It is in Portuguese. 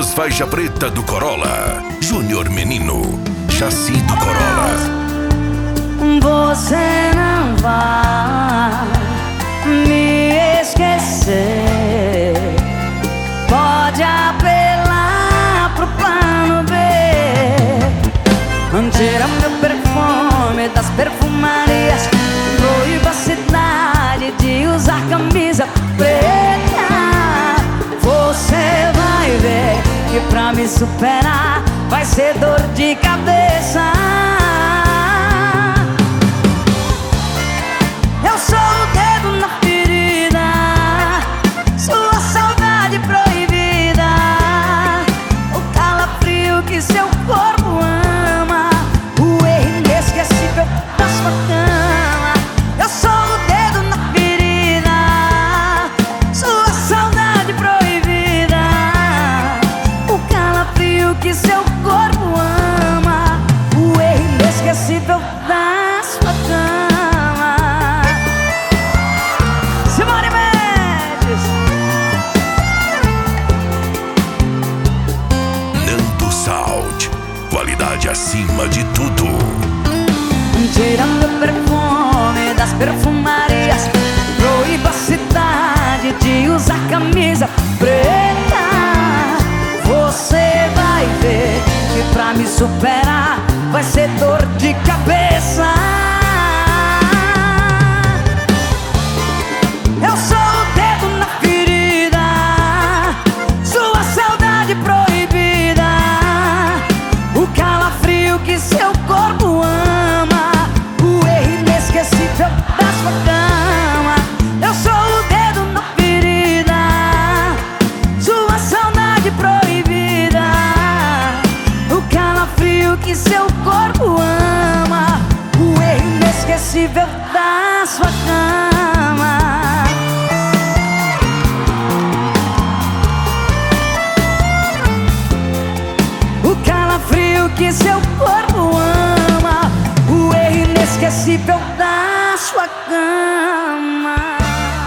Modelos faixa preta do Corolla. Júnior Menino, chassi do Corolla. Você não vai me esquecer. Pode apelar pro plano B. Tira meu perfume das perfumarias. Proíba a cidade de usar camisa preta. Você vai ver que pra me superar vai ser dor de cabeça. Eu sou o dedo na ferida, sua saudade proibida, o calafrio que seu corpo ama, o erro inesquecível da sua cama. Eu sou o dedo na ferida, sua saudade proibida, o calafrio que seu corpo ama, o erro inesquecível da sua cama. Qualidade acima de tudo. Tirando o perfume das perfumarias, proíba a cidade de usar camisa preta. Você vai ver que pra me superar vai ser dor de cabeça. Eu sou o dedo na ferida, sua saudade proibida, o calafrio que seu corpo ama, o erro inesquecível da sua cama. Eu sou o dedo na ferida, sua saudade proibida, o calafrio que seu corpo ama, o erro inesquecível da sua cama. Frio que seu corpo ama, o erro inesquecível da sua cama.